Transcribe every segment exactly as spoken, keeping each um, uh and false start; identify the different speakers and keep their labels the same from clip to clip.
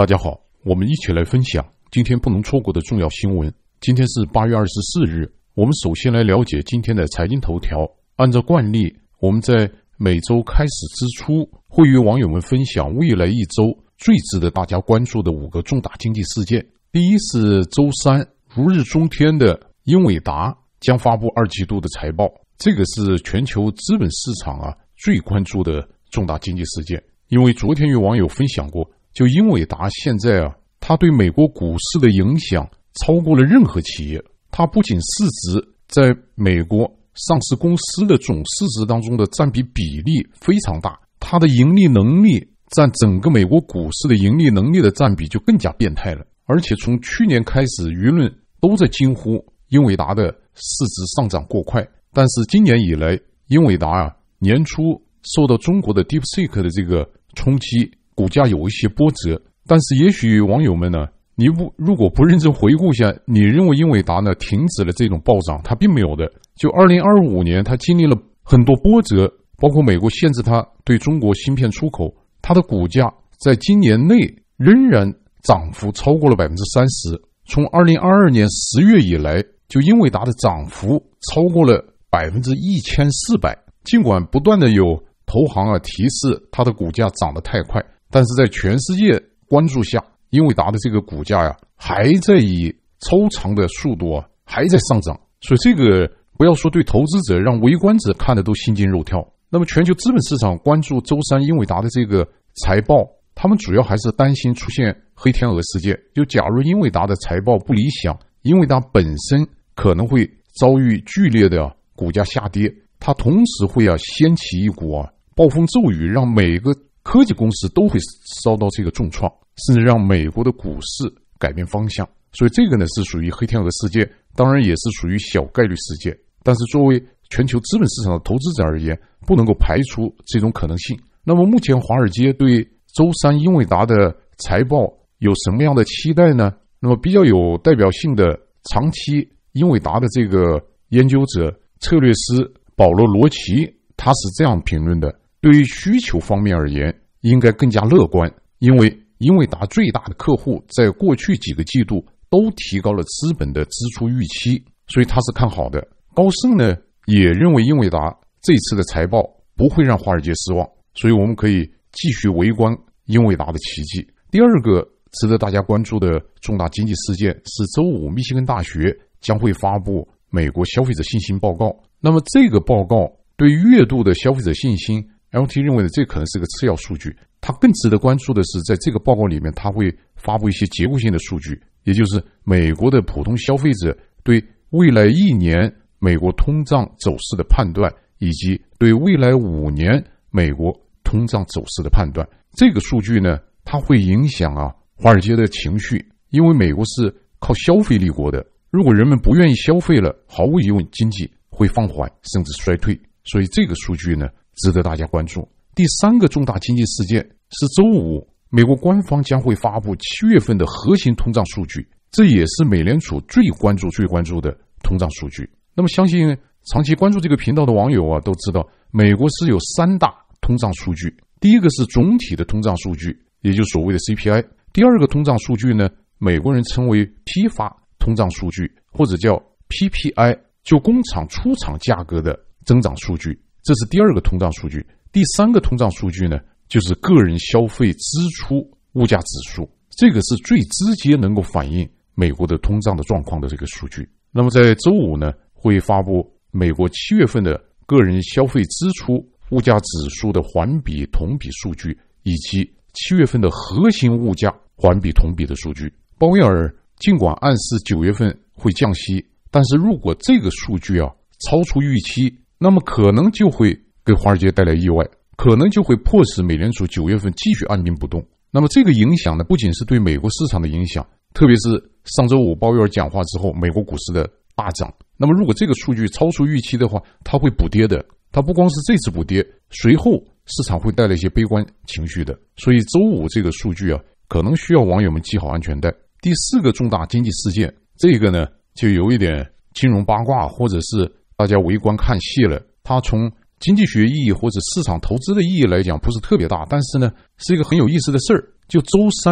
Speaker 1: 大家好，我们一起来分享今天不能错过的重要新闻。今天是八月二十四日，我们首先来了解今天的财经头条。按照惯例，我们在每周开始之初会与网友们分享未来一周最值得大家关注的五个重大经济事件。第一是周三如日中天的英伟达将发布二季度的财报，这个是全球资本市场啊最关注的重大经济事件。因为昨天与网友分享过，就英伟达现在啊，它对美国股市的影响超过了任何企业。它不仅市值在美国上市公司的总市值当中的占比比例非常大，它的盈利能力占整个美国股市的盈利能力的占比就更加变态了。而且从去年开始，舆论都在惊呼英伟达的市值上涨过快。但是今年以来，英伟达啊年初受到中国的 DeepSeek 的这个冲击，股价有一些波折。但是也许网友们呢，你不如果不认真回顾一下，你认为英伟达呢停止了这种暴涨，它并没有的。就二零二五年它经历了很多波折，包括美国限制它对中国芯片出口，它的股价在今年内仍然涨幅超过了 百分之三十。 从二零二二年十月以来，就英伟达的涨幅超过了 百分之一千四百。 尽管不断的有投行啊提示它的股价涨得太快，但是在全世界关注下，英伟达的这个股价呀还在以超长的速度啊还在上涨。所以这个不要说对投资者，让围观者看的都心惊肉跳。那么全球资本市场关注周三英伟达的这个财报，他们主要还是担心出现黑天鹅事件。就假如英伟达的财报不理想，英伟达本身可能会遭遇剧烈的、啊、股价下跌，它同时会啊掀起一股啊暴风骤雨，让每个科技公司都会遭到这个重创，甚至让美国的股市改变方向。所以这个呢是属于黑天鹅事件，当然也是属于小概率事件。但是作为全球资本市场的投资者而言，不能够排除这种可能性。那么目前华尔街对周三英伟达的财报有什么样的期待呢？那么比较有代表性的长期英伟达的这个研究者策略师保罗罗奇，他是这样评论的：对于需求方面而言，应该更加乐观，因为英伟达最大的客户在过去几个季度都提高了资本的支出预期，所以他是看好的。高盛呢也认为英伟达这次的财报不会让华尔街失望，所以我们可以继续围观英伟达的奇迹。第二个值得大家关注的重大经济事件是周五密歇根大学将会发布美国消费者信心报告。那么这个报告对月度的消费者信心 L T 认为的这可能是个次要数据，它更值得关注的是在这个报告里面它会发布一些结构性的数据，也就是美国的普通消费者对未来一年美国通胀走势的判断，以及对未来五年美国通胀走势的判断。这个数据呢它会影响啊华尔街的情绪，因为美国是靠消费立国的，如果人们不愿意消费了，毫无疑问经济会放缓甚至衰退，所以这个数据呢值得大家关注。第三个重大经济事件是周五美国官方将会发布七月份的核心通胀数据，这也是美联储最关注最关注的通胀数据。那么相信长期关注这个频道的网友啊都知道，美国是有三大通胀数据。第一个是总体的通胀数据，也就是所谓的 C P I。 第二个通胀数据呢，美国人称为批发通胀数据，或者叫 P P I， 就工厂出厂价格的增长数据，这是第二个通胀数据。第三个通胀数据呢，就是个人消费支出物价指数，这个是最直接能够反映美国的通胀的状况的这个数据。那么在周五呢会发布美国七月份的个人消费支出物价指数的环比同比数据，以及七月份的核心物价环比同比的数据。鲍威尔尽管暗示九月份会降息，但是如果这个数据啊超出预期，那么可能就会给华尔街带来意外，可能就会迫使美联储九月份继续按兵不动。那么这个影响呢，不仅是对美国市场的影响，特别是上周五鲍威尔讲话之后美国股市的大涨。那么如果这个数据超出预期的话，它会补跌的。它不光是这次补跌，随后市场会带来一些悲观情绪的。所以周五这个数据啊，可能需要网友们系好安全带。第四个重大经济事件，这个呢就有一点金融八卦，或者是大家围观看戏了。它从经济学意义或者市场投资的意义来讲不是特别大，但是呢是一个很有意思的事儿。就周三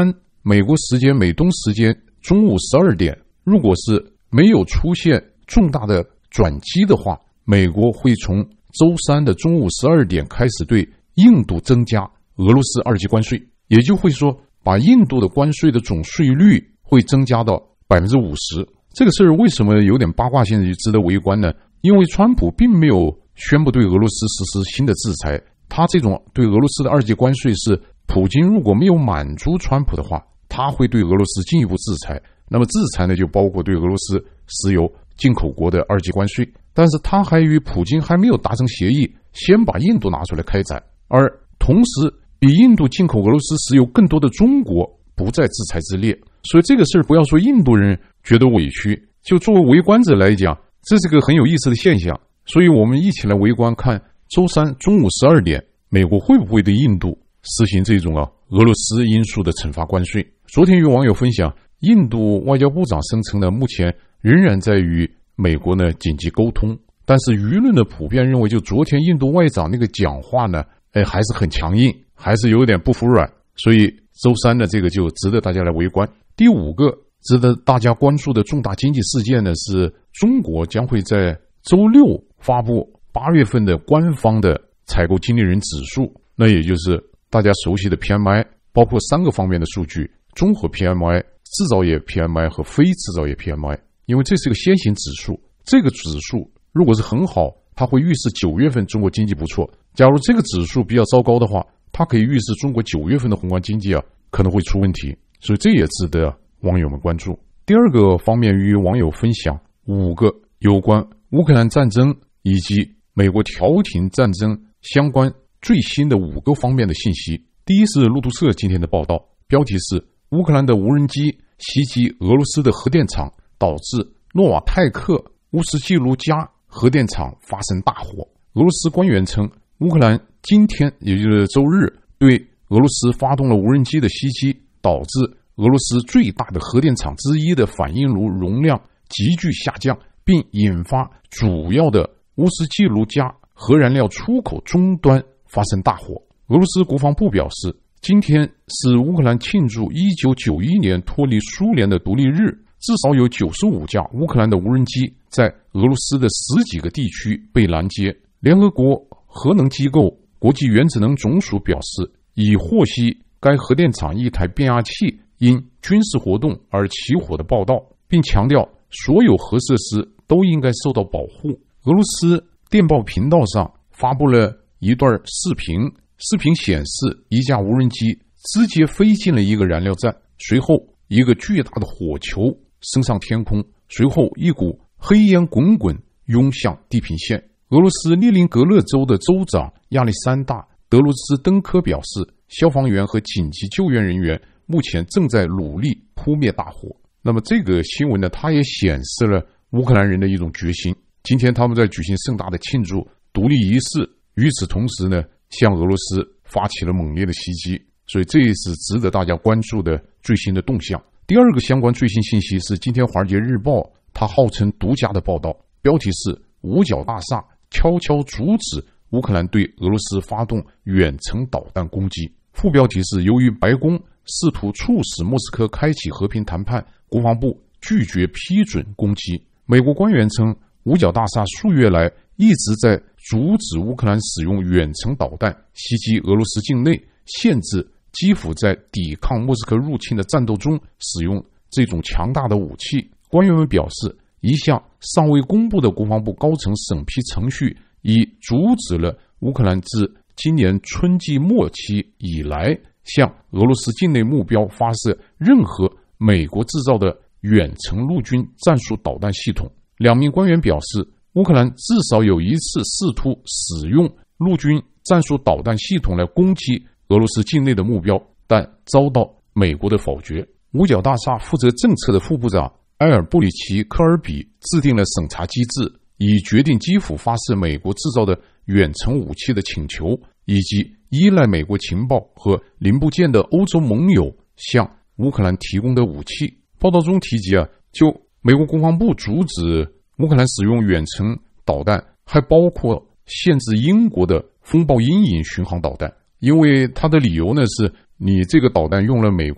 Speaker 1: 美国时间美东时间中午十二点，如果是没有出现重大的转机的话，美国会从周三的中午十二点开始对印度增加俄罗斯二级关税，也就会说把印度的关税的总税率会增加到 百分之五十。 这个事儿为什么有点八卦性就值得围观呢？因为川普并没有宣布对俄罗斯实施新的制裁，他这种对俄罗斯的二级关税是普京如果没有满足川普的话，他会对俄罗斯进一步制裁。那么制裁呢，就包括对俄罗斯石油进口国的二级关税。但是他还与普京还没有达成协议，先把印度拿出来开展，而同时比印度进口俄罗斯石油更多的中国不在制裁之列。所以这个事儿不要说印度人觉得委屈，就作为围观者来讲，这是个很有意思的现象。所以我们一起来围观，看周三中午十二点美国会不会对印度实行这种啊俄罗斯因素的惩罚关税。昨天与网友分享，印度外交部长声称呢，目前仍然在与美国呢紧急沟通，但是舆论的普遍认为，就昨天印度外长那个讲话呢，哎，还是很强硬，还是有点不服软。所以周三的这个就值得大家来围观。第五个值得大家关注的重大经济事件呢，是中国将会在周六发布八月份的官方的采购经理人指数，那也就是大家熟悉的 P M I， 包括三个方面的数据：综合 P M I、制造业 P M I 和非制造业 P M I。 因为这是个先行指数，这个指数如果是很好，它会预示九月份中国经济不错。假如这个指数比较糟糕的话，它可以预示中国九月份的宏观经济啊可能会出问题，所以这也值得网友们关注。第二个方面与网友分享五个有关乌克兰战争以及美国调停战争相关最新的五个方面的信息。第一是路透社今天的报道，标题是乌克兰的无人机袭击俄罗斯的核电厂，导致诺瓦泰克乌斯季卢加核电厂发生大火。俄罗斯官员称，乌克兰今天也就是周日对俄罗斯发动了无人机的袭击，导致俄罗斯最大的核电厂之一的反应炉容量急剧下降，并引发主要的乌斯季卢加核燃料出口终端发生大火。俄罗斯国防部表示，今天是乌克兰庆祝一九九一年脱离苏联的独立日，至少有九十五架乌克兰的无人机在俄罗斯的十几个地区被拦截。联合国核能机构国际原子能总署表示，已获悉该核电厂一台变压器因军事活动而起火的报道，并强调所有核设施都应该受到保护。俄罗斯电报频道上发布了一段视频，视频显示一架无人机直接飞进了一个燃料站，随后一个巨大的火球升上天空，随后一股黑烟滚滚涌向地平线。俄罗斯列宁格勒州的州长亚历山大·德罗兹登科表示，消防员和紧急救援人员目前正在努力扑灭大火。那么这个新闻呢，它也显示了乌克兰人的一种决心。今天他们在举行盛大的庆祝独立仪式，与此同时呢，向俄罗斯发起了猛烈的袭击，所以这也是值得大家关注的最新的动向。第二个相关最新信息是今天《华尔街日报》它号称独家的报道，标题是五角大厦悄悄阻止乌克兰对俄罗斯发动远程导弹攻击。副标题是由于白宫试图促使莫斯科开启和平谈判，国防部拒绝批准攻击。美国官员称，五角大厦数月来一直在阻止乌克兰使用远程导弹袭击俄罗斯境内，限制基辅在抵抗莫斯科入侵的战斗中使用这种强大的武器。官员们表示，一项尚未公布的国防部高层审批程序已阻止了乌克兰自今年春季末期以来向俄罗斯境内目标发射任何美国制造的远程陆军战术导弹系统。两名官员表示，乌克兰至少有一次试图使用陆军战术导弹系统来攻击俄罗斯境内的目标，但遭到美国的否决。五角大厦负责政策的副部长埃尔布里奇科尔比制定了审查机制，以决定基辅发射美国制造的远程武器的请求，以及依赖美国情报和零部件的欧洲盟友向乌克兰提供的武器。报道中提及啊，就美国国防部阻止乌克兰使用远程导弹，还包括限制英国的风暴阴影巡航导弹，因为它的理由呢是，你这个导弹用了美国的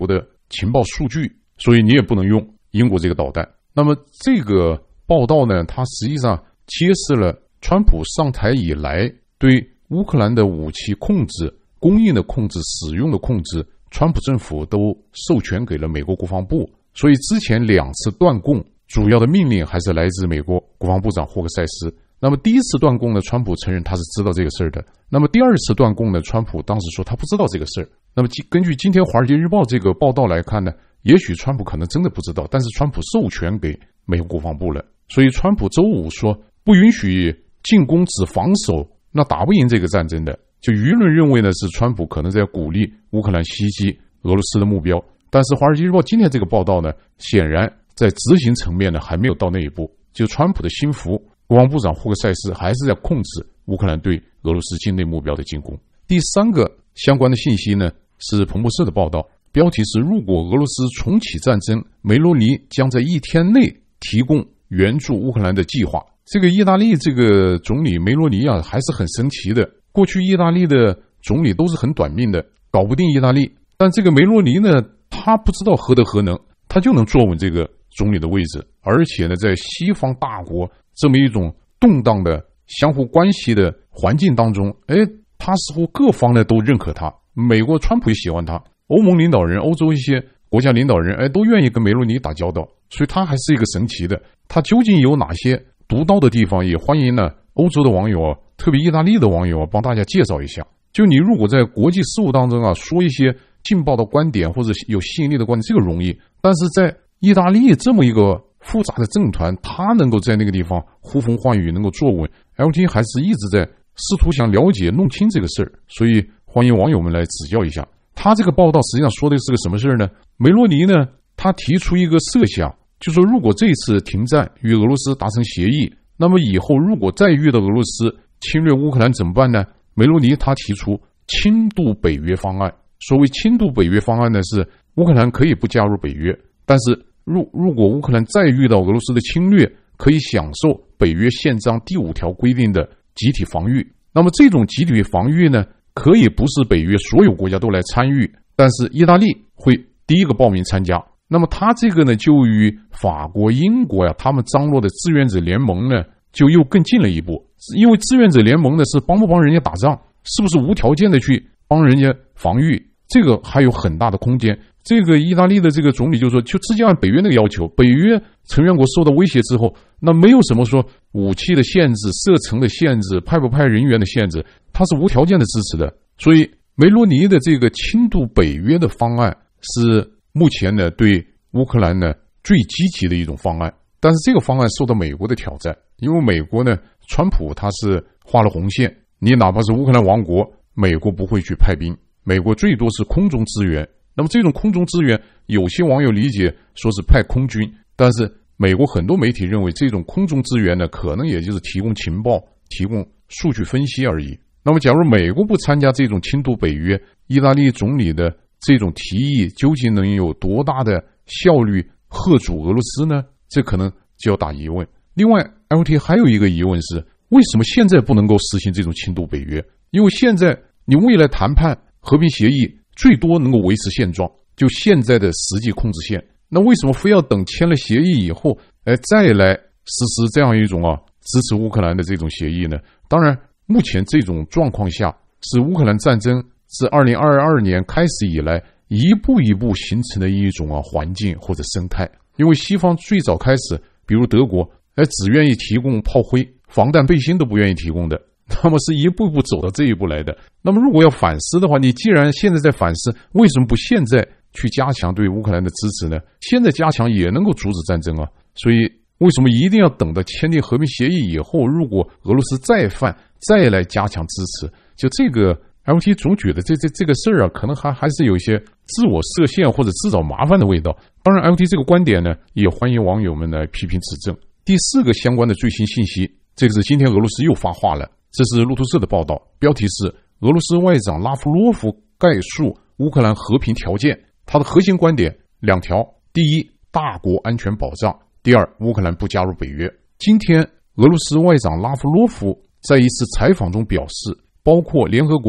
Speaker 1: 情报数据，所以你也不能用英国这个导弹。那么这个报道呢，它实际上揭示了川普上台以来对乌克兰的武器控制、供应的控制、使用的控制，川普政府都授权给了美国国防部。所以之前两次断供主要的命令还是来自美国国防部长霍克塞斯。那么第一次断供呢，川普承认他是知道这个事儿的。那么第二次断供呢，川普当时说他不知道这个事儿。那么根据今天《华尔街日报》这个报道来看呢，也许川普可能真的不知道，但是川普授权给美国国防部了。所以川普周五说不允许进攻只防守，那打不赢这个战争的。就舆论认为呢，是川普可能在鼓励乌克兰袭击俄罗斯的目标。但是《华尔街日报》今天这个报道呢，显然在执行层面呢还没有到那一步。就川普的心腹国防部长霍克塞斯还是在控制乌克兰对俄罗斯境内目标的进攻。第三个相关的信息呢，是彭博社的报道，标题是如果俄罗斯重启战争，梅罗尼将在一天内提供援助乌克兰的计划。这个意大利这个总理梅罗尼啊，还是很神奇的。过去意大利的总理都是很短命的，搞不定意大利。但这个梅罗尼呢，他不知道何德何能，他就能坐稳这个总理的位置。而且呢，在西方大国这么一种动荡的相互关系的环境当中，哎，他似乎各方呢都认可他。美国川普也喜欢他，欧盟领导人、欧洲一些国家领导人，哎，都愿意跟梅罗尼打交道。所以他还是一个神奇的。他究竟有哪些独到的地方？也欢迎呢欧洲的网友啊，特别意大利的网友啊，帮大家介绍一下。就你如果在国际事务当中啊，说一些劲爆的观点或者有吸引力的观点，这个容易。但是在意大利这么一个复杂的政团，他能够在那个地方呼风唤雨，能够坐稳 ，L T 还是一直在试图想了解弄清这个事儿。所以欢迎网友们来指教一下。他这个报道实际上说的是个什么事儿呢？梅罗尼呢，他提出一个设想，就说如果这一次停战与俄罗斯达成协议，那么以后如果再遇到俄罗斯侵略乌克兰怎么办呢？梅罗尼他提出轻度北约方案。所谓轻度北约方案呢，是乌克兰可以不加入北约，但是如如果乌克兰再遇到俄罗斯的侵略，可以享受北约宪章第五条规定的集体防御。那么这种集体防御呢，可以不是北约所有国家都来参与，但是意大利会第一个报名参加。那么他这个呢，就与法国、英国呀、啊，他们张罗的志愿者联盟呢，就又更近了一步。因为志愿者联盟呢，是帮不帮人家打仗，是不是无条件的去帮人家防御，这个还有很大的空间。这个意大利的这个总理就说，就直接按北约那个要求，北约成员国受到威胁之后，那没有什么说武器的限制、射程的限制、派不派人员的限制，他是无条件的支持的。所以梅罗尼的这个轻度北约的方案是目前呢对乌克兰呢最积极的一种方案。但是这个方案受到美国的挑战，因为美国呢，川普他是画了红线，你哪怕是乌克兰亡国，美国不会去派兵，美国最多是空中支援。那么这种空中支援，有些网友理解说是派空军，但是美国很多媒体认为这种空中支援呢，可能也就是提供情报、提供数据分析而已。那么假如美国不参加这种轻度北约，意大利总理的这种提议究竟能有多大的效率吓阻俄罗斯呢？这可能就要打疑问。另外 L T 还有一个疑问是，为什么现在不能够实行这种轻度北约？因为现在你未来谈判和平协议最多能够维持现状，就现在的实际控制线。那为什么非要等签了协议以后，哎，再来实施这样一种啊支持乌克兰的这种协议呢？当然，目前这种状况下，是乌克兰战争自二零二二年开始以来一步一步形成的一种啊环境或者生态。因为西方最早开始，比如德国，哎，只愿意提供炮灰，防弹背心都不愿意提供的。那么是一步一步走到这一步来的。那么如果要反思的话，你既然现在在反思，为什么不现在去加强对乌克兰的支持呢？现在加强也能够阻止战争啊。所以为什么一定要等到签订和平协议以后，如果俄罗斯再犯，再来加强支持？就这个 L T 总觉得这这这个事儿啊，可能还还是有一些自我设限或者自找麻烦的味道。当然 L T 这个观点呢，也欢迎网友们来批评指正。第四个相关的最新信息，这个是今天俄罗斯又发话了，这是路透社的报道，标题是俄罗斯外长拉夫罗夫概述乌克兰和平条件，他的核心观点两条：第一，大国安全保障；第二，乌克兰不加入北约。今天俄罗斯外长拉夫罗夫在一次采访中表示，包括联合国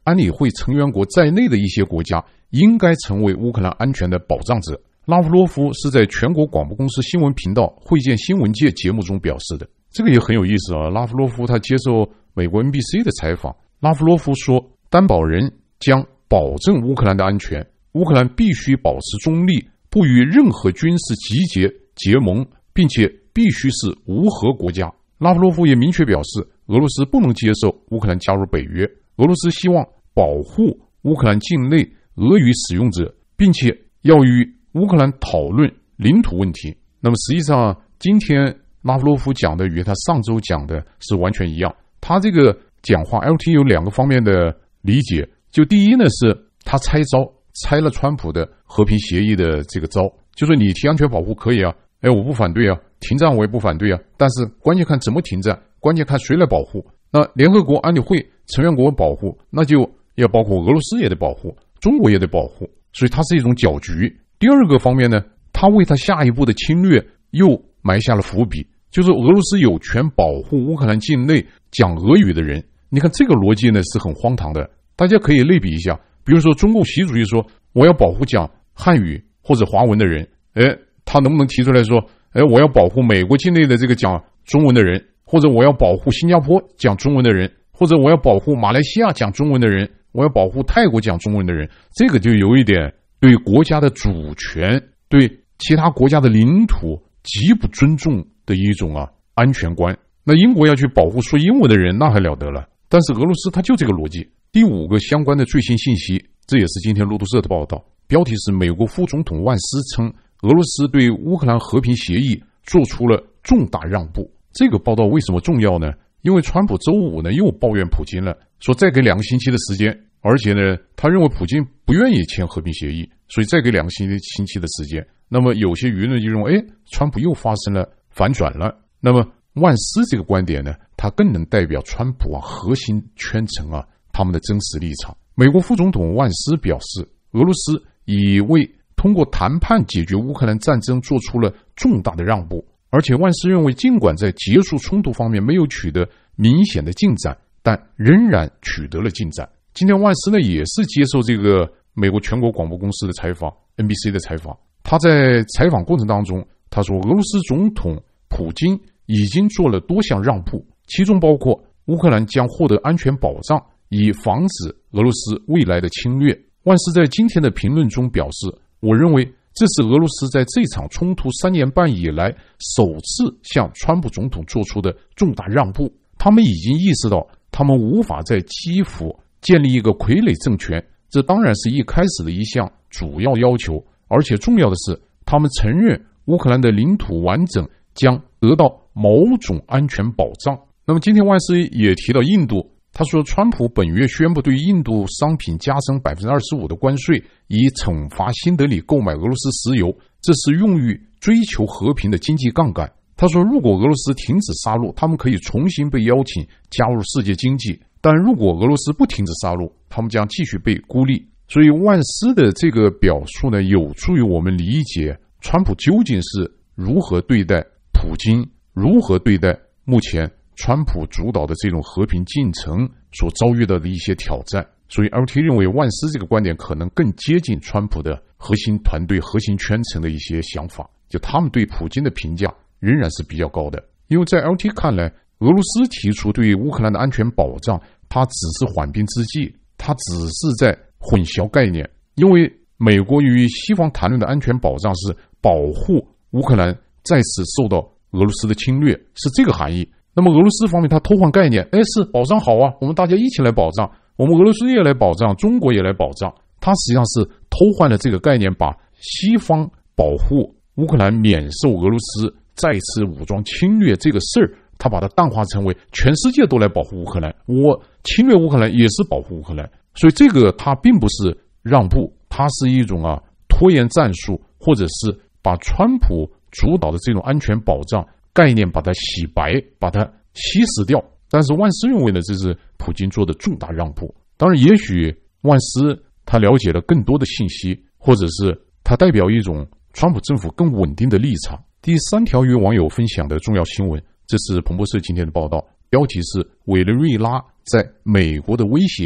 Speaker 1: 安理会成员国在内的一些国家应该成为乌克兰安全的保障者。拉夫罗夫是在全国广播公司新闻频道会见新闻界节目中表示的，这个也很有意思啊。拉夫罗夫他接受美国 N B C 的采访，拉夫罗夫说，担保人将保证乌克兰的安全，乌克兰必须保持中立，不与任何军事集结结盟，并且必须是无核国家。拉夫罗夫也明确表示，俄罗斯不能接受乌克兰加入北约，俄罗斯希望保护乌克兰境内俄语使用者，并且要与乌克兰讨论领土问题。那么实际上今天拉夫罗夫讲的与他上周讲的是完全一样。他这个讲话 L T 有两个方面的理解，就第一呢是他拆招，拆了川普的和平协议的这个招，就说你提安全保护可以啊，哎，我不反对啊，停战我也不反对啊，但是关键看怎么停战，关键看谁来保护。那联合国安理会成员国保护，那就要包括俄罗斯也得保护，中国也得保护，所以它是一种搅局。第二个方面呢，他为他下一步的侵略又埋下了伏笔，就是俄罗斯有权保护乌克兰境内讲俄语的人。你看这个逻辑呢是很荒唐的，大家可以类比一下，比如说中共习主席说我要保护讲汉语或者华文的人，哎，他能不能提出来说，哎，我要保护美国境内的这个讲中文的人，或者我要保护新加坡讲中文的人，或者我要保护马来西亚讲中文的人，我要保护泰国讲中文的人，这个就有一点对国家的主权，对其他国家的领土极不尊重的一种啊安全观。那英国要去保护说英文的人，那还了得了，但是俄罗斯它就这个逻辑。第五个相关的最新信息，这也是今天路透社的报道，标题是美国副总统万斯称俄罗斯对乌克兰和平协议做出了重大让步。这个报道为什么重要呢？因为川普周五呢又抱怨普京了，说再给两个星期的时间，而且呢他认为普京不愿意签和平协议，所以再给两个星期的时间。那么有些舆论就认为，哎，川普又发生了反转了。那么万斯这个观点呢，他更能代表川普啊核心圈层啊他们的真实立场。美国副总统万斯表示，俄罗斯已为通过谈判解决乌克兰战争做出了重大的让步，而且万斯认为，尽管在结束冲突方面没有取得明显的进展，但仍然取得了进展。今天万斯呢也是接受这个美国全国广播公司的采访 N B C 的采访，他在采访过程当中他说，俄罗斯总统普京已经做了多项让步，其中包括乌克兰将获得安全保障，以防止俄罗斯未来的侵略。万斯在今天的评论中表示，我认为这是俄罗斯在这场冲突三年半以来首次向川普总统做出的重大让步。他们已经意识到，他们无法在基辅建立一个傀儡政权，这当然是一开始的一项主要要求，而且重要的是，他们承认乌克兰的领土完整将得到某种安全保障。那么今天万斯也提到印度，他说，川普本月宣布对印度商品加征 百分之二十五 的关税，以惩罚新德里购买俄罗斯石油，这是用于追求和平的经济杠杆。他说，如果俄罗斯停止杀戮，他们可以重新被邀请加入世界经济，但如果俄罗斯不停止杀戮，他们将继续被孤立。所以万斯的这个表述呢，有助于我们理解川普究竟是如何对待普京，如何对待目前川普主导的这种和平进程所遭遇到的一些挑战。所以 L T 认为万斯这个观点可能更接近川普的核心团队核心圈层的一些想法，就他们对普京的评价仍然是比较高的。因为在 L T 看来，俄罗斯提出对乌克兰的安全保障，它只是缓兵之计，它只是在混淆概念。因为美国与西方谈论的安全保障是保护乌克兰再次受到俄罗斯的侵略，是这个含义。那么俄罗斯方面他偷换概念，哎，是保障好啊，我们大家一起来保障，我们俄罗斯也来保障，中国也来保障。他实际上是偷换了这个概念，把西方保护乌克兰免受俄罗斯再次武装侵略这个事儿，他把它淡化成为全世界都来保护乌克兰，我侵略乌克兰也是保护乌克兰。所以这个它并不是让步，它是一种啊拖延战术，或者是把川普主导的这种安全保障概念把它洗白，把它稀释掉。但是万斯认为呢，这是普京做的重大让步。当然也许万斯他了解了更多的信息，或者是他代表一种川普政府更稳定的立场。第三条与网友分享的重要新闻，这是彭博社今天的报道，标题是委内瑞拉在美国的威胁下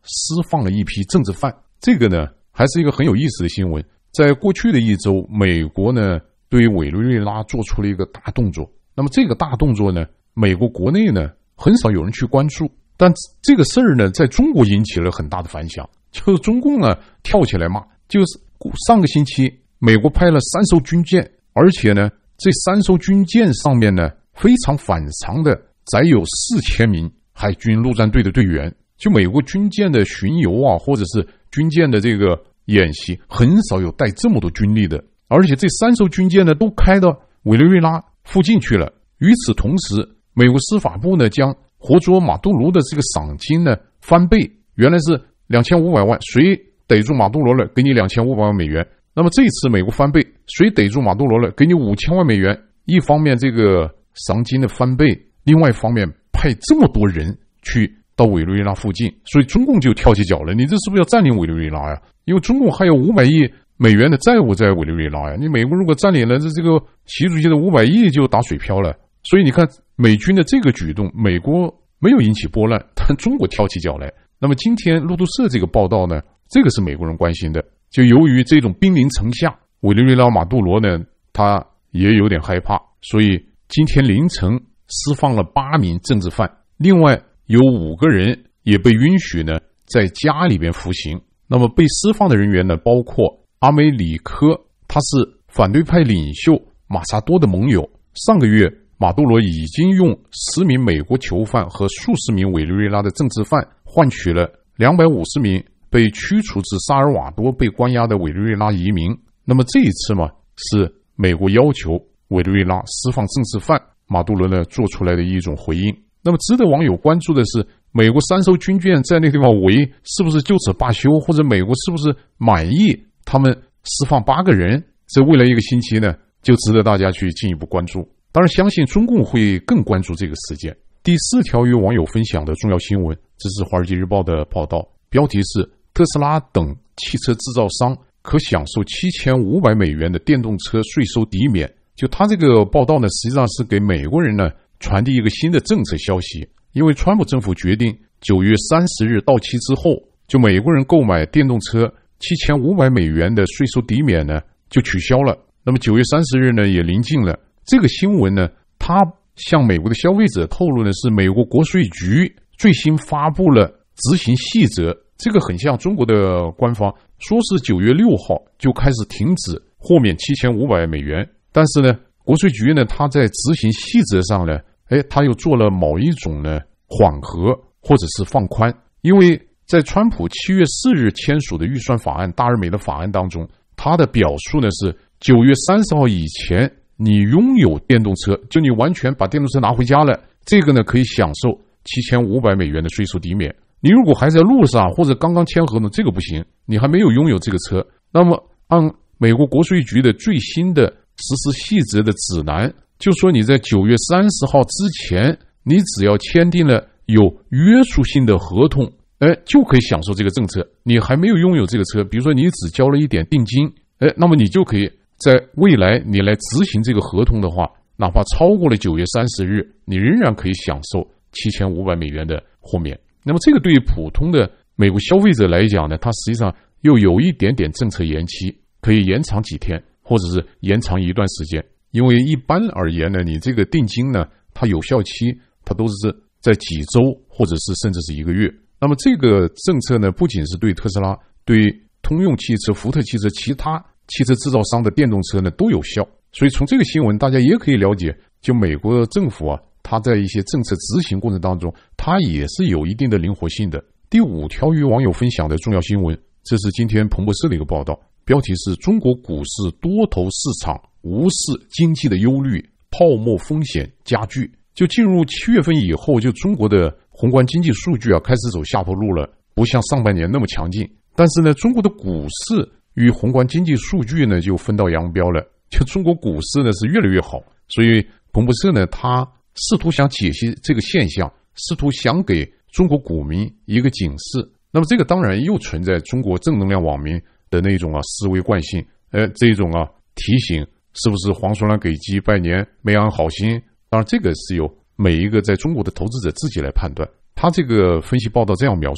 Speaker 1: 释放了一批政治犯。这个呢还是一个很有意思的新闻。在过去的一周，美国呢对委内瑞拉做出了一个大动作。那么这个大动作呢，美国国内呢很少有人去关注，但这个事儿呢在中国引起了很大的反响，就是中共呢跳起来骂。就是上个星期美国派了三艘军舰，而且呢这三艘军舰上面呢非常反常的载有四千名海军陆战队的队员。就美国军舰的巡游啊，或者是军舰的这个演习，很少有带这么多军力的。而且这三艘军舰呢都开到委内瑞拉附近去了。与此同时，美国司法部呢将活捉马杜罗的这个赏金呢翻倍，原来是两千五百万，谁逮住马杜罗了给你两千五百万美元。那么这次美国翻倍，谁逮住马杜罗了给你五千万美元。一方面这个赏金的翻倍，另外一方面派这么多人去到委内瑞拉附近，所以中共就跳起脚了，你这是不是要占领委内瑞拉呀？因为中共还有五百亿美元的债务在委内瑞拉呀，你美国如果占领了这这个习主席的五百亿就打水漂了。所以你看美军的这个举动，美国没有引起波澜，但中国跳起脚来。那么今天路透社这个报道呢，这个是美国人关心的。就由于这种兵临城下，委内瑞拉马杜罗呢他也有点害怕，所以今天凌晨释放了八名政治犯，另外有五个人也被允许呢在家里边服刑。那么被释放的人员呢包括阿梅里科，他是反对派领袖马萨多的盟友。上个月马杜罗已经用十名美国囚犯和数十名委内瑞拉的政治犯换取了两百五十名被驱逐至萨尔瓦多被关押的委内瑞拉移民。那么这一次嘛，是美国要求委内瑞拉释放政治犯，马杜罗呢做出来的一种回应。那么值得网友关注的是，美国三艘军舰在那地方围，是不是就此罢休，或者美国是不是满意他们释放八个人？这未来一个星期呢，就值得大家去进一步关注。当然相信中共会更关注这个事件。第四条与网友分享的重要新闻，这是华尔街日报的报道，标题是特斯拉等汽车制造商可享受七千五百美元的电动车税收抵免。就他这个报道呢，实际上是给美国人呢传递一个新的政策消息。因为川普政府决定九月三十日到期之后，就美国人购买电动车七千五百美元的税收抵免呢就取消了。那么九月三十日呢也临近了。这个新闻呢，它向美国的消费者透露的是美国国税局最新发布了执行细则。这个很像中国的官方，说是九月六号就开始停止豁免七千五百美元。但是呢，国税局呢，它在执行细则上呢，哎，它又做了某一种呢缓和或者是放宽。因为在川普七月四日签署的预算法案大而美的法案当中，它的表述呢是九月三十号以前你拥有电动车，就你完全把电动车拿回家了，这个呢可以享受七千五百美元的税收抵免。你如果还在路上或者刚刚签合同，这个不行，你还没有拥有这个车。那么按美国国税局的最新的实施细则的指南，就说你在九月三十号之前，你只要签订了有约束性的合同，哎，就可以享受这个政策。你还没有拥有这个车，比如说你只交了一点定金，哎，那么你就可以在未来你来执行这个合同的话，哪怕超过了九月三十日，你仍然可以享受七千五百美元的豁免。那么这个对于普通的美国消费者来讲呢，它实际上又有一点点政策延期，可以延长几天，或者是延长一段时间。因为一般而言呢，你这个定金呢，它有效期它都是在几周，或者是甚至是一个月。那么这个政策呢，不仅是对特斯拉，对通用汽车、福特汽车、其他汽车制造商的电动车呢都有效。所以从这个新闻大家也可以了解，就美国政府啊，它在一些政策执行过程当中，它也是有一定的灵活性的。第五条与网友分享的重要新闻，这是今天彭博社的一个报道，标题是中国股市多头市场无视经济的忧虑，泡沫风险加剧。就进入七月份以后，就中国的宏观经济数据啊开始走下坡路了，不像上半年那么强劲。但是呢，中国的股市与宏观经济数据呢就分道扬镳了，就中国股市呢是越来越好。所以彭博社呢，他试图想解析这个现象，试图想给中国股民一个警示。那么这个当然又存在中国正能量网民的那种啊思维惯性，呃，这种啊提醒是不是黄鼠狼给鸡拜年没安好心？当然这个是由每一个在中国的投资者自己来判断。他这个分析报道这样描述的，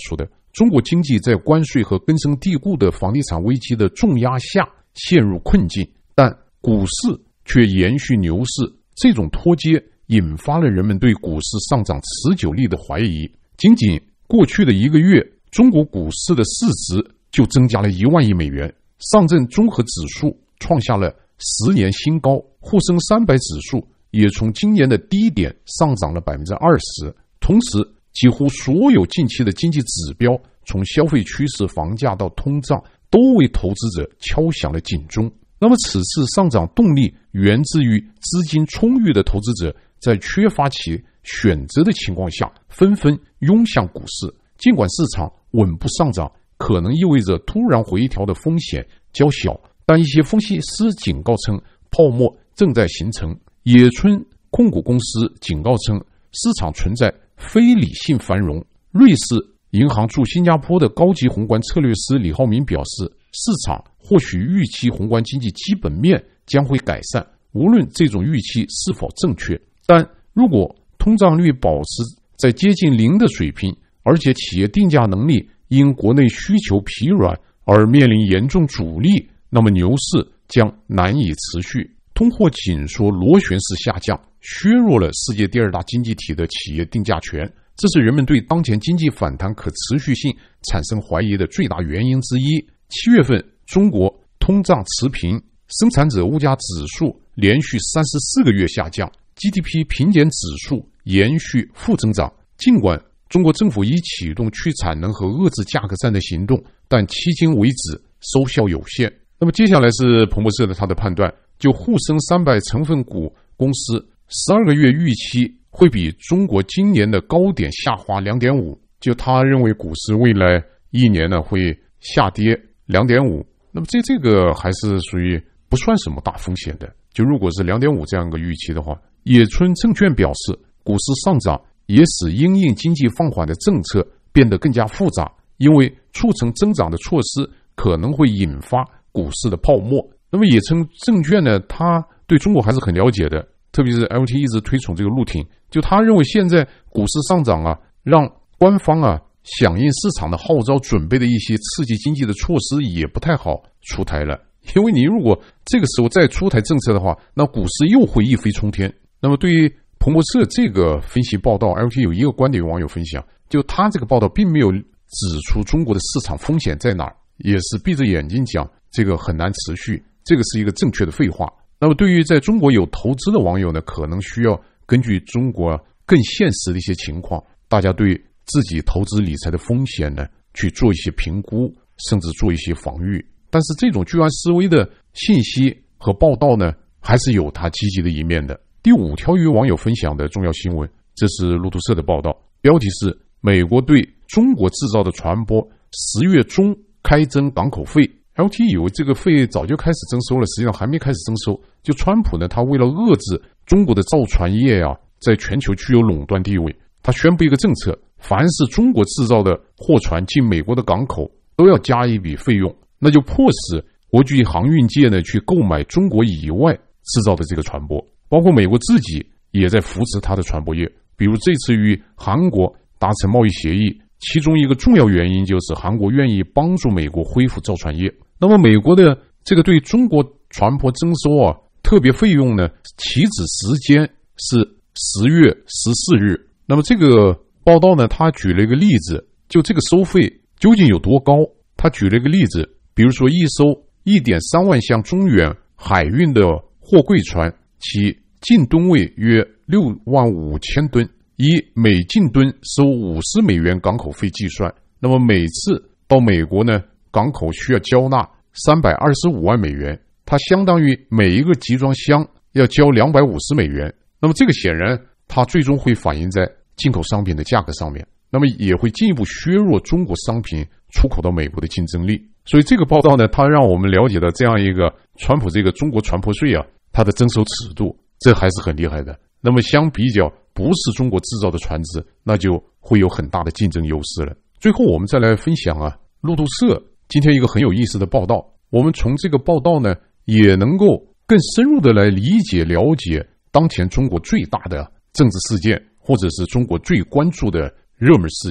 Speaker 1: 中国经济在关税和根深蒂固的房地产危机的重压下陷入困境，但股市却延续牛市，这种脱节引发了人们对股市上涨持久力的怀疑。仅仅过去的一个月，中国股市的市值就增加了一万亿美元，上证综合指数创下了十年新高，沪深三百指数也从今年的低点上涨了 百分之二十。 同时几乎所有近期的经济指标，从消费趋势、房价到通胀，都为投资者敲响了警钟。那么此次上涨动力源自于资金充裕的投资者在缺乏其选择的情况下纷纷涌向股市。尽管市场稳步上涨可能意味着突然回调的风险较小，但一些分析师警告称泡沫正在形成。野村控股公司警告称市场存在非理性繁荣。瑞士银行驻新加坡的高级宏观策略师李浩明表示，市场或许预期宏观经济基本面将会改善，无论这种预期是否正确，但如果通胀率保持在接近零的水平，而且企业定价能力因国内需求疲软而面临严重阻力，那么牛市将难以持续。通货紧缩螺旋式下降，削弱了世界第二大经济体的企业定价权，这是人们对当前经济反弹可持续性产生怀疑的最大原因之一。七月份，中国通胀持平，生产者物价指数连续三十四个月下降， G D P 平减指数延续负增长。尽管中国政府已启动去产能和遏制价格战的行动，但迄今为止收效有限。那么接下来是彭博社的他的判断，就沪深三百成分股公司十二个月预期会比中国今年的高点下滑 零点五， 就他认为股市未来一年呢会下跌 零点五， 那么这这个还是属于不算什么大风险的。就如果是 零点五 这样一个预期的话，野村证券表示，股市上涨也使因应经济放缓的政策变得更加复杂，因为促成增长的措施可能会引发股市的泡沫。那么野村证券呢，他对中国还是很了解的，特别是 L T 一直推崇这个陆挺，就他认为现在股市上涨啊，让官方啊响应市场的号召准备的一些刺激经济的措施也不太好出台了，因为你如果这个时候再出台政策的话，那股市又会一飞冲天。那么对于彭博社这个分析报道， L T 有一个观点与网友分享，就他这个报道并没有指出中国的市场风险在哪儿，也是闭着眼睛讲这个很难持续，这个是一个正确的废话。那么对于在中国有投资的网友呢，可能需要根据中国更现实的一些情况，大家对自己投资理财的风险呢去做一些评估，甚至做一些防御。但是这种居安思危的信息和报道呢，还是有它积极的一面的。第五条与网友分享的重要新闻，这是路透社的报道，标题是美国对中国制造的传播十月中开征港口费。 L T 以为这个费早就开始征收了，实际上还没开始征收。就川普呢，他为了遏制中国的造船业啊在全球具有垄断地位，他宣布一个政策，凡是中国制造的货船进美国的港口都要加一笔费用，那就迫使国际航运界呢去购买中国以外制造的这个船舶，包括美国自己也在扶持它的船舶业。比如这次与韩国达成贸易协议，其中一个重要原因就是韩国愿意帮助美国恢复造船业。那么美国的这个对中国船舶征收啊特别费用呢，起止时间是十月十四日。那么这个报道呢，他举了一个例子，就这个收费究竟有多高。他举了一个例子，比如说一艘 一点三万箱中远海运的货柜船，其净吨位约六万五千吨，以每净吨收五十美元港口费计算，那么每次到美国呢，港口需要交纳三百二十五万美元，它相当于每一个集装箱要交两百五十美元。那么这个显然它最终会反映在进口商品的价格上面，那么也会进一步削弱中国商品出口到美国的竞争力。所以这个报道呢，它让我们了解到这样一个川普这个中国船舶税啊，它的征收尺度，这还是很厉害的。那么相比较不是中国制造的船只，那就会有很大的竞争优势了。最后我们再来分享啊，路透社今天一个很有意思的报道，我们从这个报道呢，也能够更深入的来理解了解当前中国最大的政治事件，或者是中国最关注的热门事件。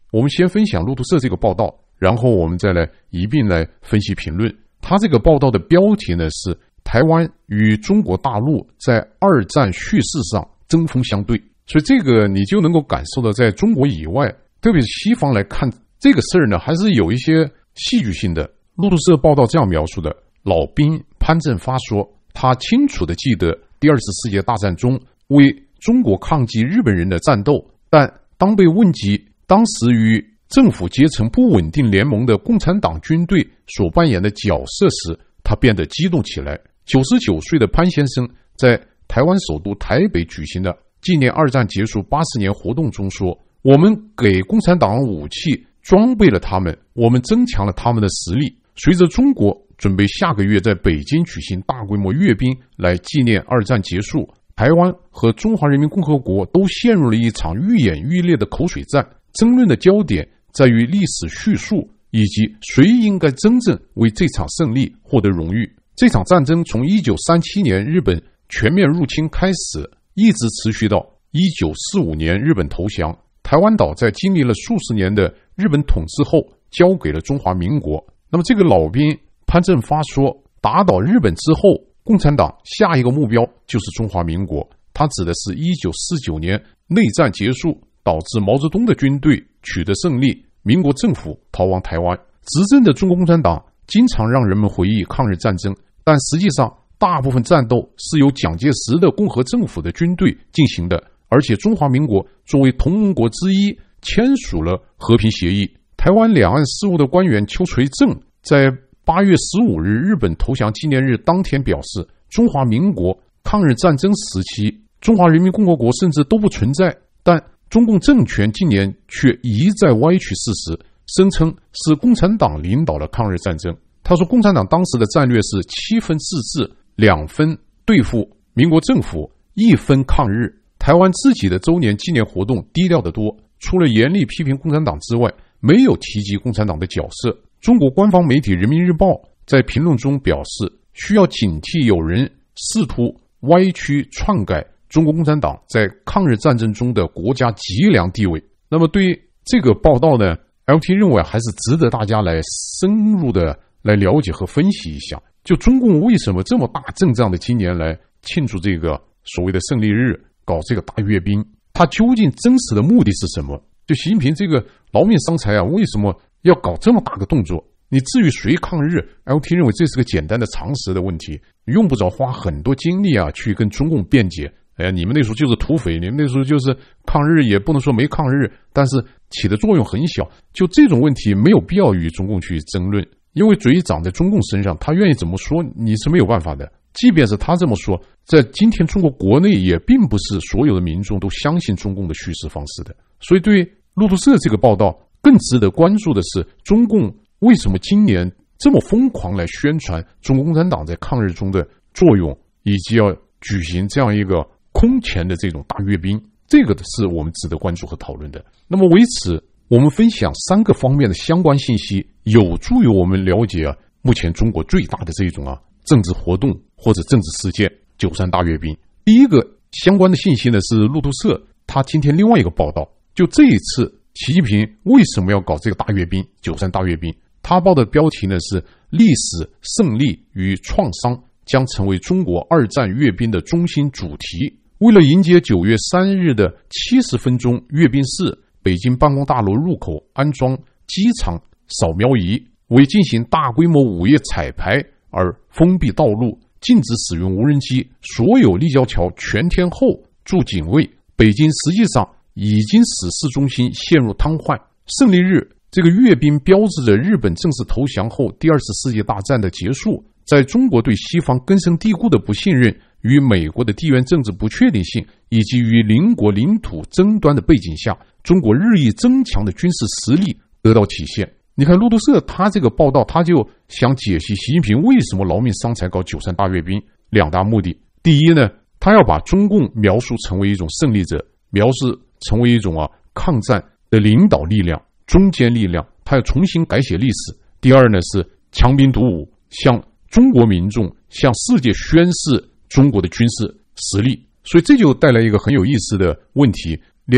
Speaker 1: 我们先分享路透社这个报道，然后我们再来一并来分析评论。他这个报道的标题呢是台湾与中国大陆在二战叙事上针锋相对，所以这个你就能够感受到在中国以外，特别是西方来看这个事儿呢，还是有一些戏剧性的。路透社报道这样描述的：老兵潘振发说，他清楚地记得第二次世界大战中为中国抗击日本人的战斗，但当被问及当时与政府结成不稳定联盟的共产党军队所扮演的角色时，他变得激动起来。九十九岁的潘先生在台湾首都台北举行的纪念二战结束八十年活动中说，我们给共产党武器，装备了他们，我们增强了他们的实力。随着中国准备下个月在北京举行大规模阅兵来纪念二战结束，台湾和中华人民共和国都陷入了一场愈演愈烈的口水战，争论的焦点在于历史叙述以及谁应该真正为这场胜利获得荣誉。这场战争从一九三七年日本全面入侵开始，一直持续到一九四五年日本投降。台湾岛在经历了数十年的日本统治后，交给了中华民国。那么这个老兵潘振发说，打倒日本之后，共产党下一个目标就是中华民国。他指的是一九四九年内战结束，导致毛泽东的军队取得胜利，民国政府逃亡台湾。执政的中国共产党经常让人们回忆抗日战争，但实际上大部分战斗是由蒋介石的共和政府的军队进行的，而且中华民国作为同盟国之一签署了和平协议。台湾两岸事务的官员邱垂正在八月十五日日本投降纪念日当天表示，中华民国抗日战争时期中华人民共和国甚至都不存在，但中共政权近年却一再歪曲事实，声称是共产党领导了抗日战争。他说，共产党当时的战略是七分自治，两分对付民国政府，一分抗日。台湾自己的周年纪念活动低调得多，除了严厉批评共产党之外，没有提及共产党的角色。中国官方媒体人民日报在评论中表示，需要警惕有人试图歪曲篡改中国共产党在抗日战争中的国家脊梁地位。那么对于这个报道呢， L T 认为还是值得大家来深入的来了解和分析一下，就中共为什么这么大阵仗的今年来庆祝这个所谓的胜利日，搞这个大阅兵，它究竟真实的目的是什么？就习近平这个劳民伤财啊，为什么要搞这么大个动作？你至于谁抗日， L T 认为这是个简单的常识的问题，用不着花很多精力啊去跟中共辩解。哎，你们那时候就是土匪，你们那时候就是抗日，也不能说没抗日，但是起的作用很小。就这种问题没有必要与中共去争论，因为嘴长在中共身上，他愿意怎么说你是没有办法的。即便是他这么说，在今天中国国内也并不是所有的民众都相信中共的叙事方式的。所以对路透社这个报道更值得关注的是，中共为什么今年这么疯狂来宣传中国共产党在抗日中的作用，以及要举行这样一个空前的这种大阅兵，这个是我们值得关注和讨论的。那么为此，我们分享三个方面的相关信息，有助于我们了解啊目前中国最大的这种啊政治活动或者政治事件九三大阅兵。第一个相关的信息呢是路透社他今天另外一个报道，就这一次习近平为什么要搞这个大阅兵，九三大阅兵，他报的标题呢是历史胜利与创伤将成为中国二战阅兵的中心主题。为了迎接九月三日的七十分钟阅兵式，北京办公大楼入口安装机场扫描仪，为进行大规模午夜彩排而封闭道路，禁止使用无人机，所有立交桥全天候驻警卫。北京实际上已经使市中心陷入瘫痪。胜利日这个阅兵标志着日本正式投降后第二次世界大战的结束。在中国对西方根深蒂固的不信任与美国的地缘政治不确定性以及与邻国领土争端的背景下，中国日益增强的军事实力得到体现。你看路透社他这个报道，他就想解析习近平为什么劳民伤财搞九三大阅兵，两大目的。第一呢，他要把中共描述成为一种胜利者，描述成为一种啊抗战的领导力量、中坚力量，他要重新改写历史。第二呢是强兵黩武，向中国民众、向世界宣示中国的军事实力。所以这就带来一个很有意思的问题，连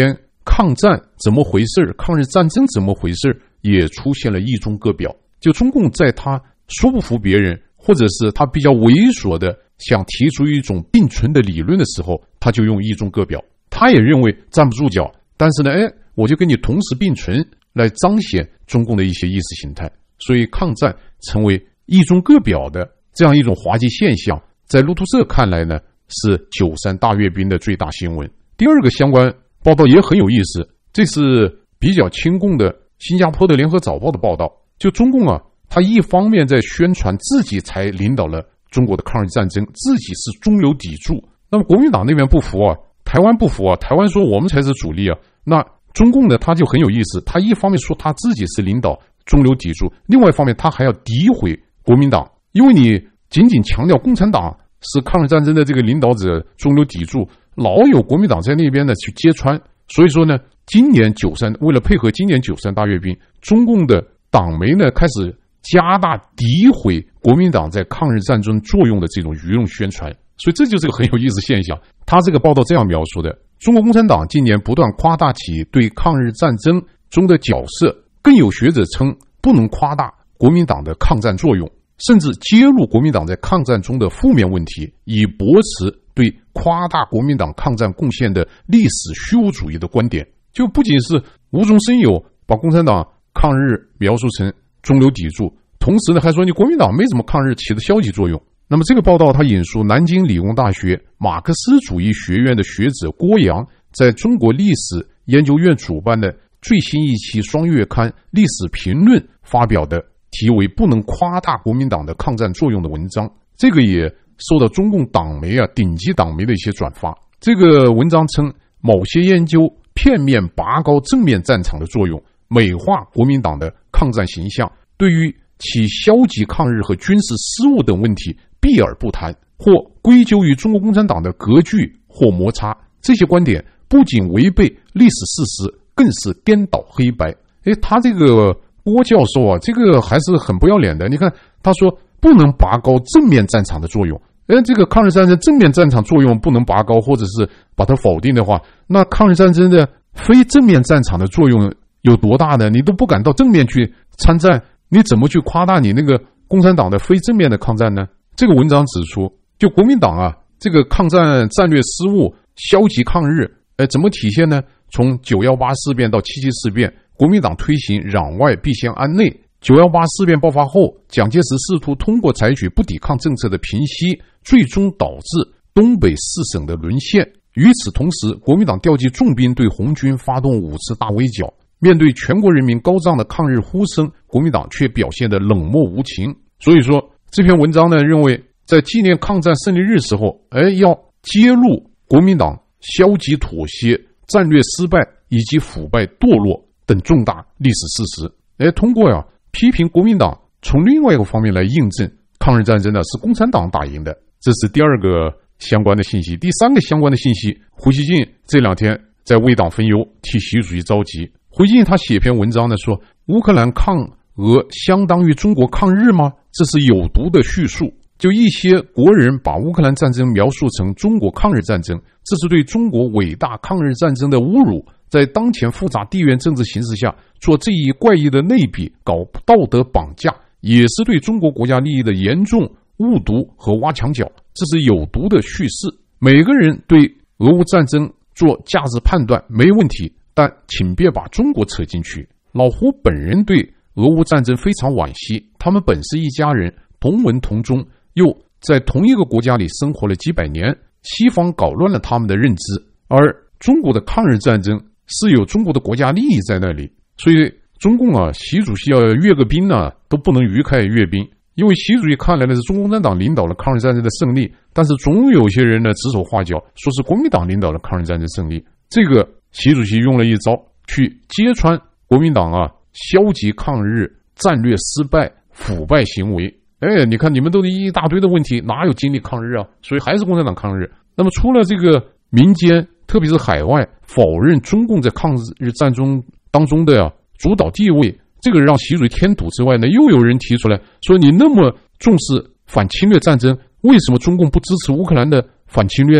Speaker 1: 抗战怎么回事，抗日战争怎么回事，也出现了一中各表。就中共在他说不服别人，或者是他比较猥琐的想提出一种并存的理论的时候，他就用一中各表。他也认为站不住脚，但是呢，哎，我就跟你同时并存，来彰显中共的一些意识形态。所以抗战成为一中各表的这样一种滑稽现象，在路透社看来呢，是九三大阅兵的最大新闻。第二个相关报道也很有意思，这是比较亲共的新加坡的联合早报的报道。就中共啊，他一方面在宣传自己才领导了中国的抗日战争，自己是中流砥柱。那么国民党那边不服啊，台湾不服啊，台湾说我们才是主力啊。那中共呢，他就很有意思，他一方面说他自己是领导中流砥柱，另外一方面他还要诋毁国民党，因为你仅仅强调共产党是抗日战争的这个领导者中流砥柱，老有国民党在那边呢去揭穿。所以说呢，今年九三为了配合今年九三大阅兵，中共的党媒呢开始加大诋毁国民党在抗日战争作用的这种舆论宣传。所以这就是个很有意思现象。他这个报道这样描述的：中国共产党近年不断夸大其对抗日战争中的角色，更有学者称不能夸大国民党的抗战作用，甚至揭露国民党在抗战中的负面问题，以驳斥对夸大国民党抗战贡献的历史虚无主义的观点。就不仅是无中生有把共产党抗日描述成中流砥柱，同时呢还说你国民党没怎么抗日，起的消极作用。那么这个报道他引述南京理工大学马克思主义学院的学者郭阳在中国历史研究院主办的最新一期双月刊《历史评论》发表的题为不能夸大国民党的抗战作用的文章，这个也受到中共党媒啊顶级党媒的一些转发。这个文章称某些研究片面拔高正面战场的作用，美化国民党的抗战形象，对于其消极抗日和军事失误等问题避而不谈，或归咎于中国共产党的割据或摩擦。这些观点不仅违背历史事实，更是颠倒黑白。诶，他这个郭教授啊，这个还是很不要脸的。你看他说不能拔高正面战场的作用，诶，这个抗日战争正面战场作用不能拔高或者是把它否定的话，那抗日战争的非正面战场的作用有多大呢？你都不敢到正面去参战，你怎么去夸大你那个共产党的非正面的抗战呢？这个文章指出，就国民党啊这个抗战战略失误，消极抗日，呃，怎么体现呢？从九一八事变到七七事变，国民党推行攘外必先安内。九一八事变爆发后，蒋介石试图通过采取不抵抗政策的平息，最终导致东北四省的沦陷。与此同时，国民党调集重兵对红军发动五次大围剿，面对全国人民高涨的抗日呼声，国民党却表现得冷漠无情。所以说这篇文章呢，认为在纪念抗战胜利日时候，哎，要揭露国民党消极妥协、战略失败以及腐败堕落等重大历史事实。哎，通过呀批评国民党，从另外一个方面来印证抗日战争呢是共产党打赢的，这是第二个相关的信息。第三个相关的信息，胡锡进这两天在为党分忧，替习主席着急。胡锡进他写篇文章呢，说乌克兰抗俄相当于中国抗日吗？这是有毒的叙述。就一些国人把乌克兰战争描述成中国抗日战争，这是对中国伟大抗日战争的侮辱。在当前复杂地缘政治形势下，做这一怪异的类比，搞道德绑架，也是对中国国家利益的严重误读和挖墙脚，这是有毒的叙事。每个人对俄乌战争做价值判断没问题，但请别把中国扯进去。老胡本人对俄乌战争非常惋惜，他们本是一家人，同文同宗，又在同一个国家里生活了几百年，西方搞乱了他们的认知，而中国的抗日战争是有中国的国家利益在那里，所以中共啊，习主席要阅个兵呢，都不能愉快阅兵，因为习主席看来的是中共共产党领导了抗日战争的胜利，但是总有些人呢指手画脚，说是国民党领导了抗日战争胜利。这个习主席用了一招去揭穿国民党啊消极抗日、战略失败、腐败行为。哎，你看你们都一大堆的问题，哪有精力抗日啊？所以还是共产党抗日。那么除了这个民间，特别是海外否认中共在抗日战争当中的、啊、主导地位，这个让习主席添堵之外呢，又有人提出来说，你那么重视反侵略战争，为什么中共不支持乌克兰的反侵略呢？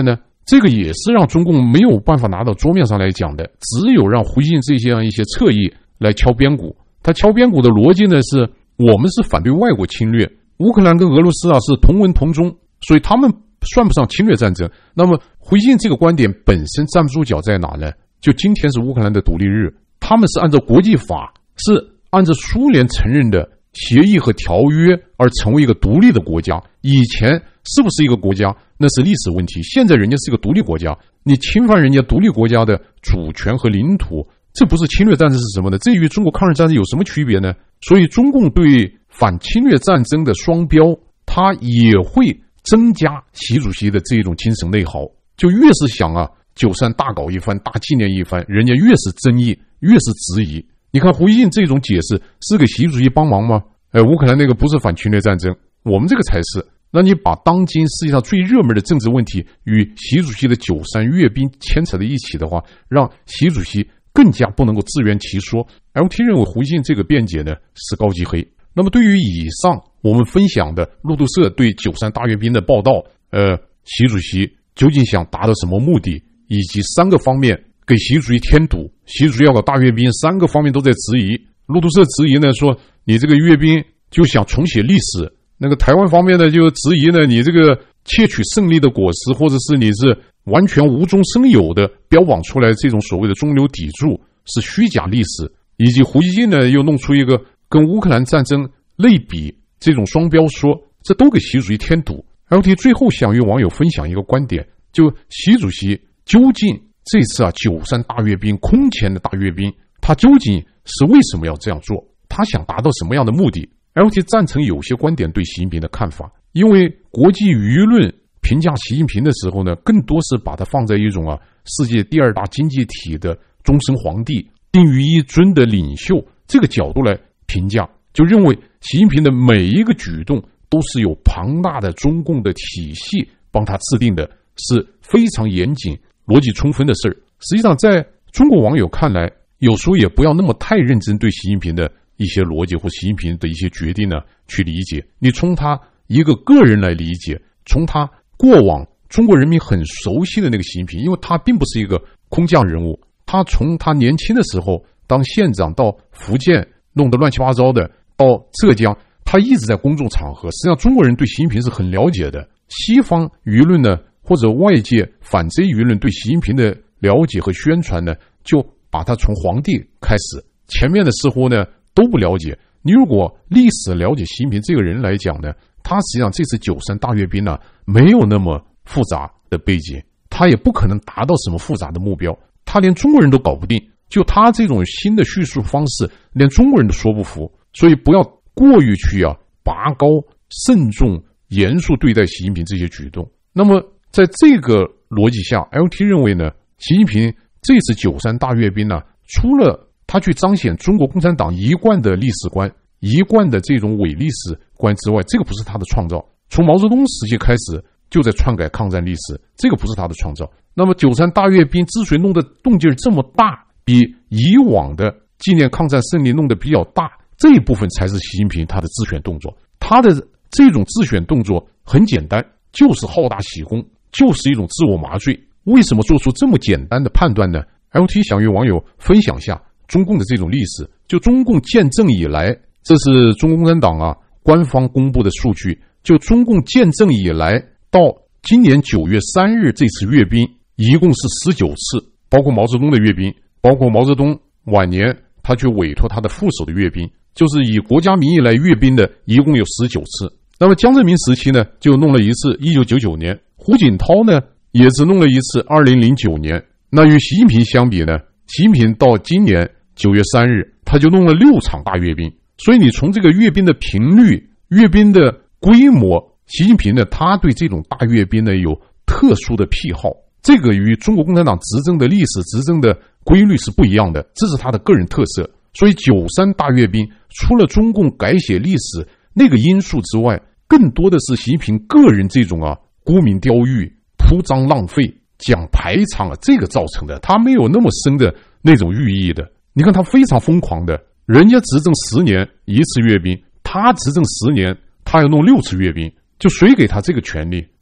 Speaker 1: 这个也是让中共没有办法拿到桌面上来讲的，只有让胡锡进这些样一些侧翼来敲边鼓。他敲边鼓的逻辑呢是，我们是反对外国侵略，乌克兰跟俄罗斯啊是同文同宗，所以他们算不上侵略战争。那么胡锡进这个观点本身站不住脚在哪呢？就今天是乌克兰的独立日，他们是按照国际法，是按照苏联承认的协议和条约而成为一个独立的国家。以前是不是一个国家那是历史问题，现在人家是一个独立国家，你侵犯人家独立国家的主权和领土，这不是侵略战争是什么呢？这与中国抗日战争有什么区别呢？所以中共对反侵略战争的双标，它也会增加习主席的这种精神内耗。就越是想啊九三大搞一番，大纪念一番，人家越是争议，越是质疑。你看胡锡进这种解释是给习主席帮忙吗？哎，乌克兰那个不是反侵略战争，我们这个才是。那你把当今世界上最热门的政治问题与习主席的九三阅兵牵扯在一起的话，让习主席更加不能够自圆其说。 L T 认为胡锡进这个辩解呢是高级黑。那么对于以上我们分享的路透社对九三大阅兵的报道，呃，习主席究竟想达到什么目的，以及三个方面给习主席添堵，习主席要搞大阅兵，三个方面都在质疑。路透社质疑呢说，你这个阅兵就想重写历史，那个台湾方面呢就质疑呢，你这个窃取胜利的果实，或者是你是完全无中生有的标榜出来这种所谓的中流砥柱是虚假历史，以及胡锡进呢又弄出一个跟乌克兰战争类比这种双标说，这都给习主席添堵。L T 最后想与网友分享一个观点，就习主席究竟这次啊九三大阅兵空前的大阅兵，他究竟是为什么要这样做？他想达到什么样的目的？ L T 赞成有些观点对习近平的看法，因为国际舆论评价习近平的时候呢，更多是把它放在一种啊世界第二大经济体的终身皇帝、定于一尊的领袖这个角度来评价，就认为习近平的每一个举动都是有庞大的中共的体系帮他制定的，是非常严谨、逻辑充分的事儿。实际上，在中国网友看来，有时候也不要那么太认真对习近平的一些逻辑或习近平的一些决定呢去理解。你从他一个个人来理解，从他过往中国人民很熟悉的那个习近平，因为他并不是一个空降人物，他从他年轻的时候当县长到福建弄得乱七八糟的，到浙江，他一直在公众场合。实际上中国人对习近平是很了解的，西方舆论呢或者外界反贼舆论对习近平的了解和宣传呢，就把他从皇帝开始，前面的似乎呢都不了解。你如果历史了解习近平这个人来讲呢，他实际上这次九三大阅兵呢没有那么复杂的背景，他也不可能达到什么复杂的目标，他连中国人都搞不定，就他这种新的叙述方式连中国人都说不服。所以不要过于去啊拔高、慎重、严肃对待习近平这些举动。那么在这个逻辑下， L T 认为呢，习近平这次九三大阅兵呢，除了他去彰显中国共产党一贯的历史观、一贯的这种伪历史观之外，这个不是他的创造。从毛泽东时期开始就在篡改抗战历史，这个不是他的创造。那么九三大阅兵之所以弄得动静这么大，比以往的纪念抗战胜利弄得比较大，这一部分才是习近平他的自选动作。他的这种自选动作很简单，就是好大喜功，就是一种自我麻醉。为什么做出这么简单的判断呢？ L T 想与网友分享下中共的这种历史。就中共建政以来，这是中国共产党啊官方公布的数据，就中共建政以来到今年九月三日这次阅兵一共是十九次，包括毛泽东的阅兵，包括毛泽东晚年他去委托他的副手的阅兵，就是以国家名义来阅兵的一共有十九次。那么江泽民时期呢就弄了一次一九九九年，胡锦涛呢也只弄了一次二零零九年。那与习近平相比呢，习近平到今年九月三日他就弄了六场大阅兵。所以你从这个阅兵的频率、阅兵的规模，习近平呢他对这种大阅兵呢有特殊的癖好，这个与中国共产党执政的历史执政的规律是不一样的，这是他的个人特色。所以九三大阅兵除了中共改写历史那个因素之外，更多的是习近平个人这种啊沽名钓誉、铺张浪费、讲排场啊这个造成的，他没有那么深的那种寓意的。你看他非常疯狂的，人家执政十年一次阅兵，他执政十年他要弄六次阅兵，就谁给他这个权利？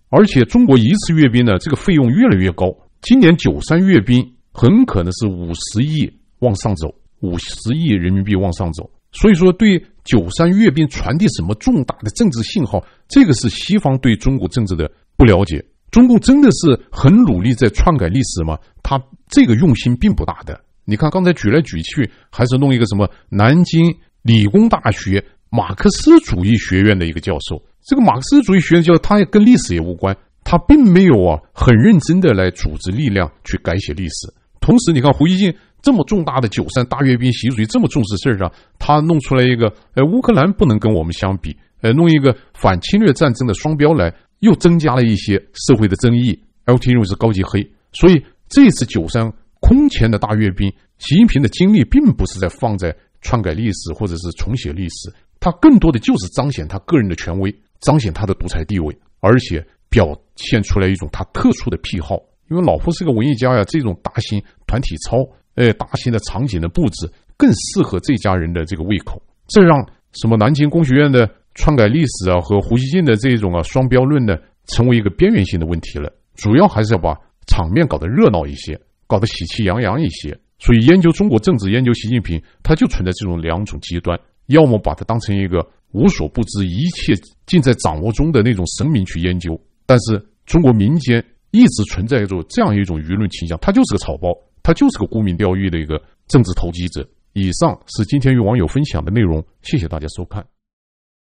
Speaker 1: 而且中国一次阅兵呢，这个费用越来越高。今年九三阅兵很可能是五十亿往上走，五十亿人民币往上走。所以说，对九三阅兵传递什么重大的政治信号，这个是西方对中国政治的不了解。中共真的是很努力在篡改历史吗？他这个用心并不大的。你看刚才举来举去，还是弄一个什么南京理工大学马克思主义学院的一个教授，这个马克思主义学院教授他也跟历史也无关，他并没有啊很认真的来组织力量去改写历史。同时你看胡锡进这么重大的九三大阅兵，习主席这么重视事儿上，他弄出来一个呃乌克兰不能跟我们相比，呃弄一个反侵略战争的双标来，又增加了一些社会的争议。 L T 认为是高级黑，所以这次九三空前的大阅兵，习近平的精力并不是在放在篡改历史或者是重写历史，他更多的就是彰显他个人的权威，彰显他的独裁地位，而且表现出来一种他特殊的癖好。因为老婆是个文艺家呀，这种大型团体操，呃，大型的场景的布置更适合这家人的这个胃口。这让什么南京工学院的篡改历史啊和胡锡进的这种啊双标论呢，成为一个边缘性的问题了。主要还是要把场面搞得热闹一些，搞得喜气洋洋一些。所以研究中国政治，研究习近平，它就存在这种两种极端，要么把它当成一个无所不知，一切尽在掌握中的那种神明去研究。但是中国民间一直存在着这样一种舆论倾向，它就是个草包，它就是个沽名钓誉的一个政治投机者。以上是今天与网友分享的内容，谢谢大家收看。